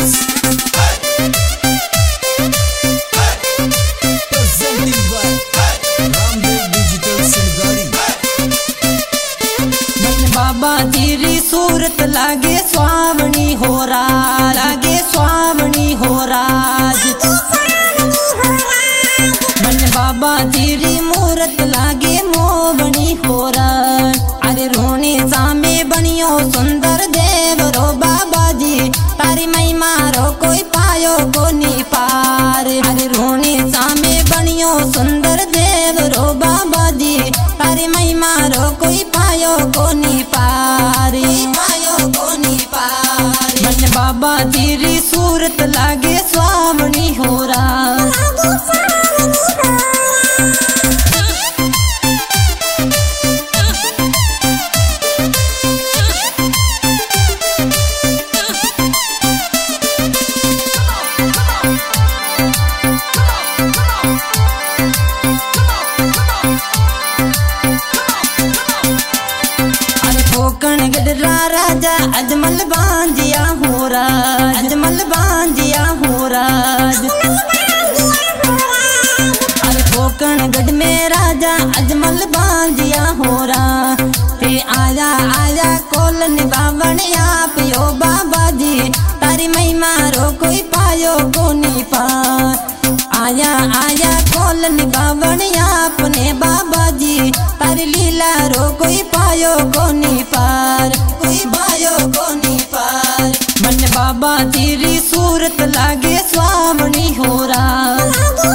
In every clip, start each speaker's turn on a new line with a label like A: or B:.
A: बाबा तेरी सूरत लागे स्वावणी हो राज, लागे स्वावणी हो राज। मन बाबा तेरी मूरत लागे मोवणी हो राज। अरे रोने सामे बनियो सुंदर देव रो बाबा जी, तारी महिमा रो कोई पायो कोनी पार। अरे रोने सामे बनियो सुंदर देव रो बाबा जी, तारी महिमा रो कोई पायो कोनी पार, पायो कोनी पार। मन बाबा तेरी सूरत लागे स्वावणी हो राज। गडरा राजा अजमल बांजिया हो राज, अजमल बांजिया हो राज। अरे कोकणगढ़ में राजा अजमल बांजिया हो राज। हे आया आया कोल निभावन आप यो बाबा जी, तारी महिमा रो कोई पायो कोनी पार। आया आया कोल निभावन आपने बाबा जी, तारी लीला रो कोई पायो कोनी पार, कोई पायो कोनी पार। मन बाबा तेरी सूरत लागे स्वावणी हो राज।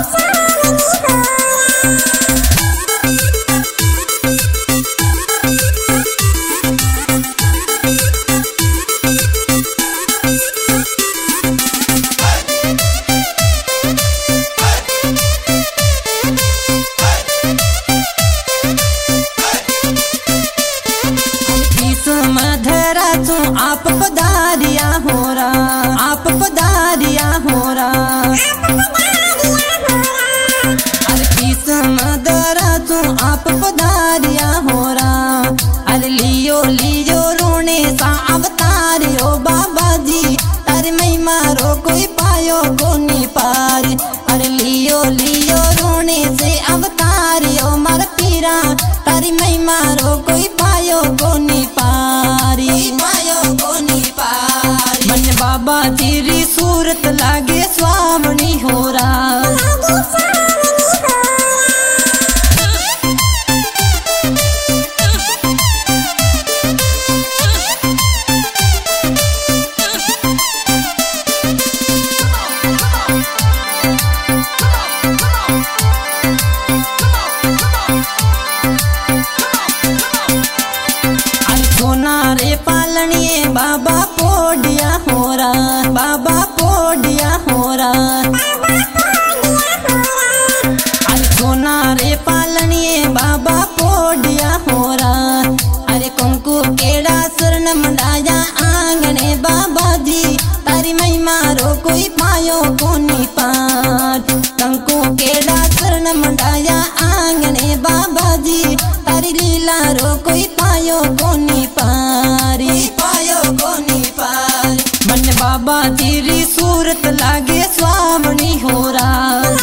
A: आप पधारिया हो राज, आप पधारिया हो राज। अरे किस्म दरा तू आप पधारिया हो राज। अरे लियो लियो रोने सा अवतारियो बाबा जी, तारी महिमा रो कोई पायो कोनी पार। अरे लियो लियो रोने से अवतारियो मर पीरा, तारी महिमा रो कोई पायो कोनी पारी, पायो कोनी पार। मन बाबा तेरी सूरत लागे स्वावणी हो राज। रे पालनिए बाबा पोडिया हो राज, बाबा पोडिया हो राज। अरे सोना रे पालनिए बाबा पोडिया हो राज। अरे कुंकु केड़ा स्वर्ण मंडाया आंगने बाबा जी, तारी महिमा रो कोई पायो कोनी पार। कंकु केड़ा स्वर्ण मंडाया आंगने बाबा जी, तारी लीला रो कोई पायो कोनी पारी, पायो कोनी पार। मन बाबा तेरी सूरत लागे स्वावणी हो राज।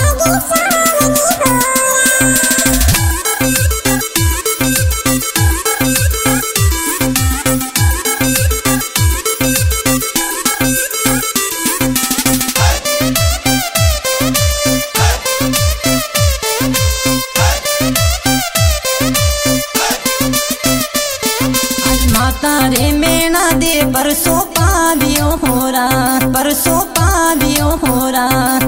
A: तारे मेना दे परसों पावियो हो राज, परसों पावियो हो राज।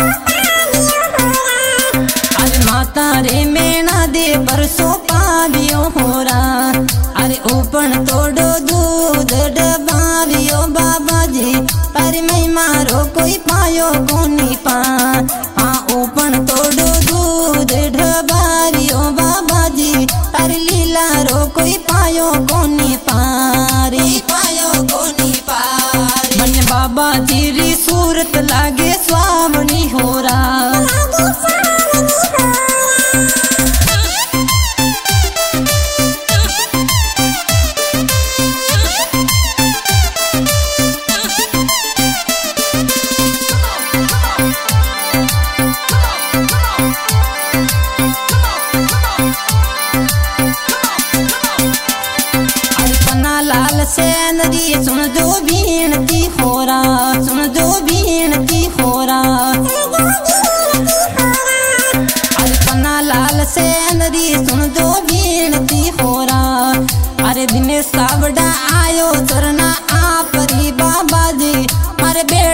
A: अरे माता रे मेना दे परसों पावियो हो राज। अरे ऊपन तोड़ो दूध डबावियो बाबा जी, तारी महिमा रो कोई पायो कोनी पार। हाँ ऊपन तोड़ो दूध डबावियो बाबा जी, तारी लीला रो कोई पायो कोनी पारी, पायो कोनी पार। मन बाबा तेरी सूरत लागे स्वावणी हो राज।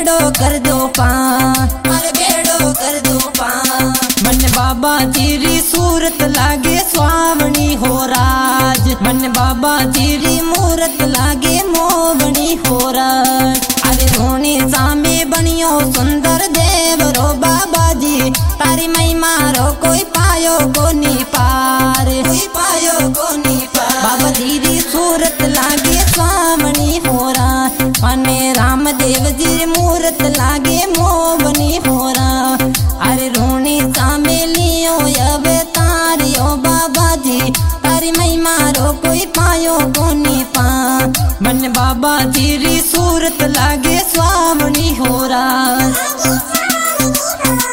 A: बेड़ो कर दो पार, अरे बेड़ो कर दो पार। मन बाबा तेरी सूरत लागे स्वावणी हो राज, मन बाबा तेरी मूरत लागे मोवणी हो राज। अरे रोने सामे बनियो सुंदर देव रो बाबा जी, तारी महिमा रो कोई पायो कोनी पार, कोई पायो कोनी पार। बाबा तेरी सूरत लागे स्वावणी हो राज, मने रामदेव जी मूरत लागे मोवनी हो राज। अरे रोने सामे लियो अब तारियो बाबा जी, तारी महिमा रो कोई पायो कोनी पार। मन बाबा तेरी सूरत लागे स्वावणी हो राज।